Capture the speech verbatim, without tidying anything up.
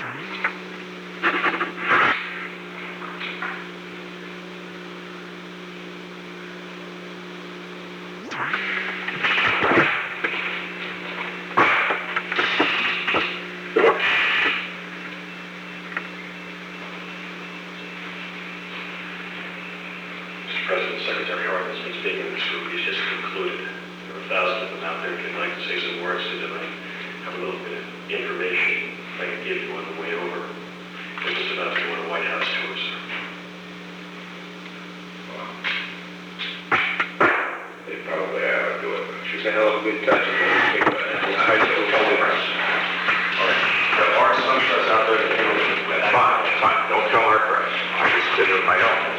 President, Secretary Hart has been speaking to this group. He's just concluded. There are thousands of them out there who'd like to say some words to them. I have a little bit of information I can give you on the way over. We're just about to go on a White House tour, sir. Well, they probably ought to do it. She's a hell of a good touch. I still tell the press. All right. There are some press out there that feel that. Fine, fine. Don't tell our press. I just did it on my own.